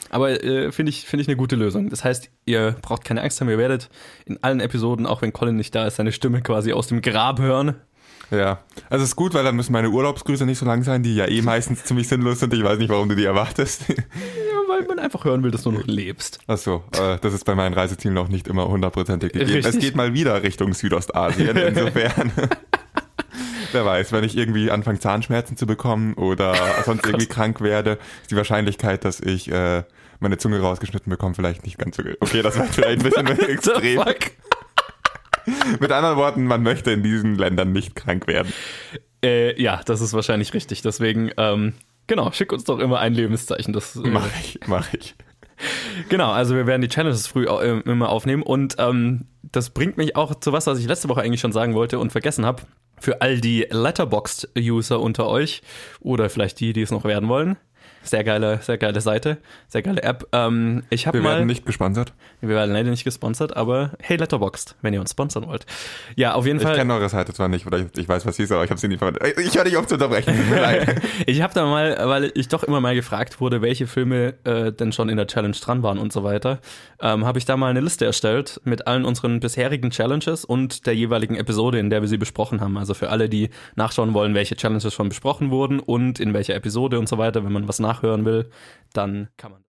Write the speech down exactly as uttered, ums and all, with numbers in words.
Aber äh, finde ich, find ich eine gute Lösung. Das heißt, ihr braucht keine Angst haben, ihr werdet in allen Episoden, auch wenn Colin nicht da ist, seine Stimme quasi aus dem Grab hören. Ja, also ist gut, weil dann müssen meine Urlaubsgrüße nicht so lang sein, die ja eh meistens ziemlich sinnlos sind. Ich weiß nicht, warum du die erwartest. Ja, weil man einfach hören will, dass du noch lebst. Ach so, äh, das ist bei meinen Reisezielen noch nicht immer hundertprozentig gegeben. Richtig. Es geht mal wieder Richtung Südostasien, insofern. Wer weiß, wenn ich irgendwie anfange Zahnschmerzen zu bekommen oder sonst irgendwie krank werde, ist die Wahrscheinlichkeit, dass ich äh, meine Zunge rausgeschnitten bekomme, vielleicht nicht ganz so gut. Okay, das war vielleicht ein bisschen extrem. Mit anderen Worten, man möchte in diesen Ländern nicht krank werden. Äh, ja, das ist wahrscheinlich richtig. Deswegen, ähm, genau, schick uns doch immer ein Lebenszeichen. Das äh, Mach ich, mach ich. Genau, also wir werden die Challenges früh äh, immer aufnehmen und ähm, das bringt mich auch zu was, was ich letzte Woche eigentlich schon sagen wollte und vergessen habe. Für all die Letterboxd-User unter euch oder vielleicht die, die es noch werden wollen. Sehr geile, sehr geile Seite, sehr geile App. Ähm, ich habe Wir mal, werden nicht gesponsert. Wir werden leider nicht gesponsert, aber hey Letterboxd, wenn ihr uns sponsern wollt. Ja, auf jeden Ich Fall. kenne eure Seite zwar nicht, oder ich, ich weiß, was sie ist, aber ich habe sie nie verwendet. Ich höre dich auf zu unterbrechen. Tut mir leid. Ich habe da mal, weil ich doch immer mal gefragt wurde, welche Filme äh, denn schon in der Challenge dran waren und so weiter, ähm, habe ich da mal eine Liste erstellt mit allen unseren bisherigen Challenges und der jeweiligen Episode, in der wir sie besprochen haben. Also für alle, die nachschauen wollen, welche Challenges schon besprochen wurden und in welcher Episode und so weiter, wenn man was nachhören will, dann kann man